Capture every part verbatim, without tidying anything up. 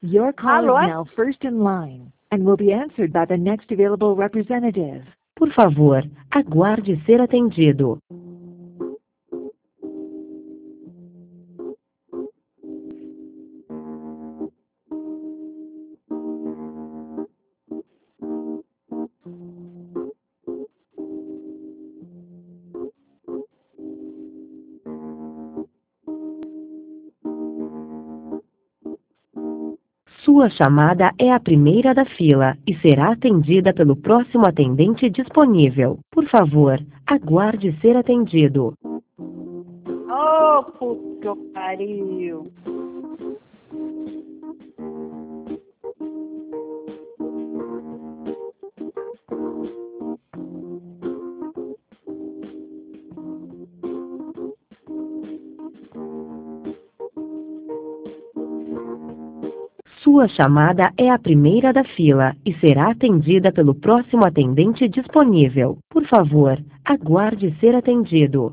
Your call Alô? is now first in line and will be answered by the next available representative. Por favor, aguarde ser atendido. Sua chamada é a primeira da fila e será atendida pelo próximo atendente disponível. Por favor, aguarde ser atendido. Ô, puto que eu pariu. Sua chamada é a primeira da fila e será atendida pelo próximo atendente disponível. Por favor, aguarde ser atendido.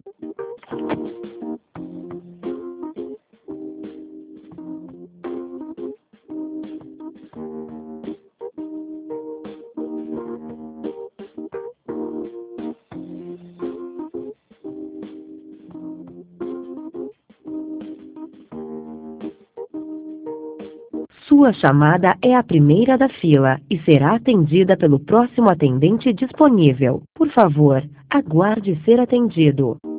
Sua chamada é a primeira da fila e será atendida pelo próximo atendente disponível. Por favor, aguarde ser atendido.